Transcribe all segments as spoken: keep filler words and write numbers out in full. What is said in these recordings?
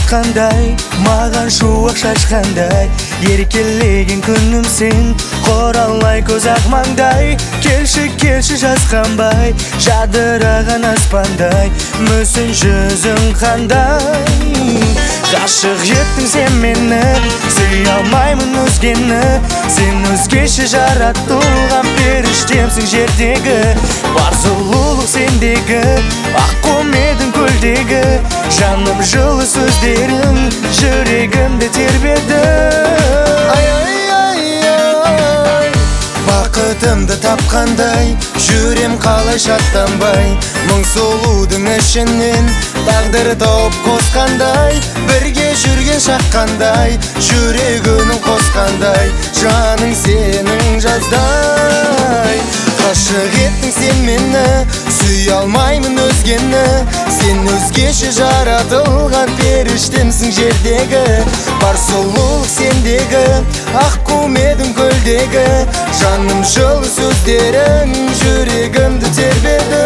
жатқандай, маған шуақ шашқандай, еркелеген күнімсің, қоралай көз ақ маңдай. Келші, келші жасқанбай, жадыраған аспандай, мүсін жүзің қандай. Ғашық еттің сен мені, сүй алмаймын өзгені. Сен өзгеше жаратылған періштемсің жердегі. Бар сұлулық сендегі, аққу едің көлдегі. Жаным жылы сөздерің жүрегімді тербеді. Ай, ай, ай, ай, бақытымды тапқандай, жүрем қалай шаттанбай. Мың сұлудың ішінен тағдыр тауып қосқандай, бірге жүрген шаққандай, жүрегінің қосқандай, жаның сенің жаздай. Ғашық еттің сен мені, сүй алмаймын өзгені. Сен өзгеше жаратылған періштемсің жердегі. Бар сұлулық сендегі, аққу едің көлдегі. Жаным жылы сөздерің жүрегімді тербеді.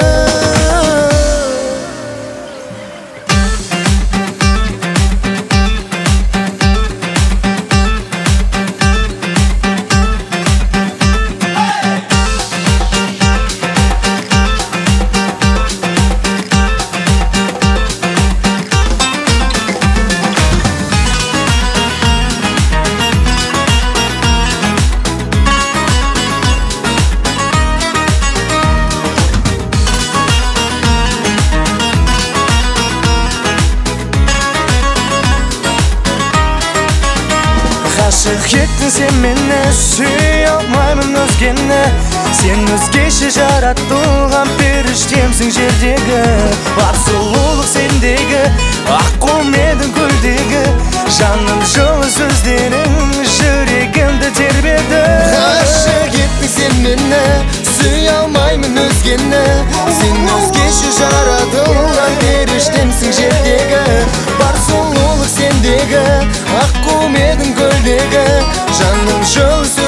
Ғашық еттің сен мені, сүй алмаймын өзгені. Сен өзгеше жаратылған періштемсің жердегі. Бар сұлулық сендегі, аққу едің көлдегі. Жаным жылы сөздерің жүрегімді тербеді. Ғашық еттің сен мені, сүй алмаймын өзгені. Сен өзгеше жаратылған періштемсің жердегі. Бар сұлулық сендегі, аққу едің көлдегі. Жаным жылы